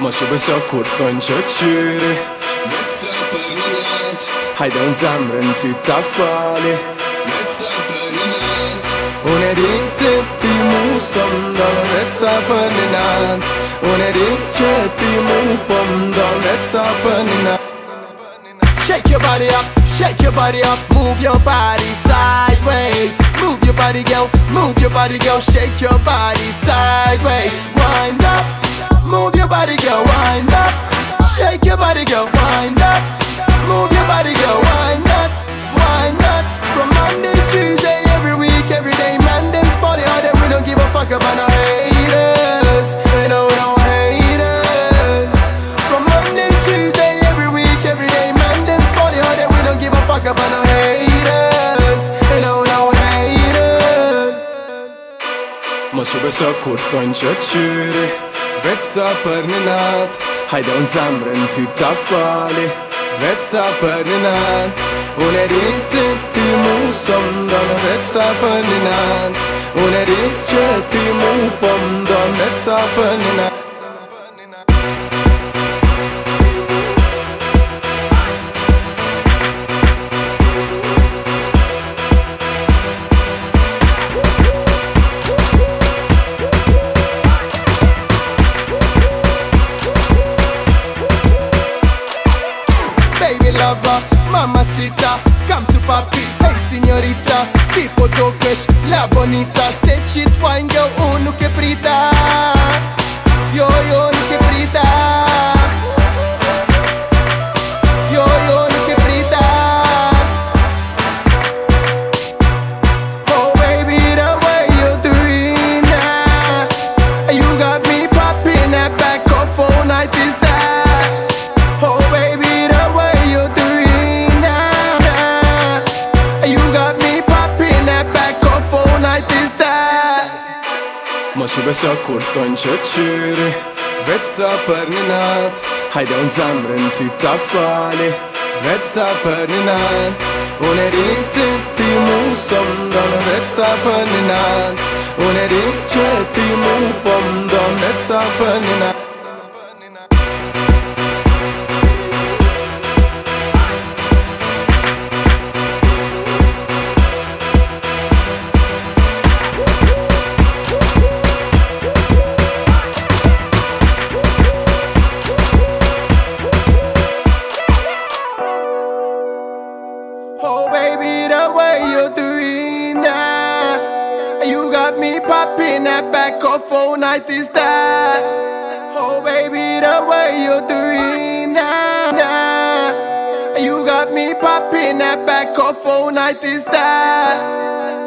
Måste besöka från köttdjur. Hajdon zamren tuta farlig. Hon är inte till mosam, de rättsar på din hand. Hon är inte till mopom, de rättsar på din hand. Shake your body up, shake your body up, move your body sideways. Move your body girl, move your body girl, shake your body sideways. Wind up, move your body girl, wind up. Shake your body girl, wind up. Move your body girl, wind up, wind up. From Monday, Tuesday, every week, every day, man, them party hard and we don't give a fuck about no haters. We know we don't haters. From Monday, Tuesday, every week, every day, man, them party hard and we don't give a fuck about no haters. We know no haters. Måste besöka från köttdjur. Rätsa på din hand. Hajdon zamren tuta farlig. Rätsa på din hand. Hon är inte till mosam, de rätsa på din hand. Hon är inte till mopom, de rätsa på din hand. Lover, mamacita, come to papi, hey signorita. Tipo toques, la bonita. Say shit wine girl, oh no que prita. Yo no que prita. Yo no que prita. Oh baby, the way you're doing that, you got me popping that back off all night is that. Oh baby, Måste besöka från köttdjur. Rätsa på din hand. Hajdon zamren tuta farlig. Rätsa på din hand. Hon är inte till mosam, de rätsa på din hand. Hon är inte till mopom, de rätsa på din hand. Oh baby, the way you're doing that, you got me popping that back off all night is that. Oh baby, the way you're doing that, you got me popping that back off all night is that.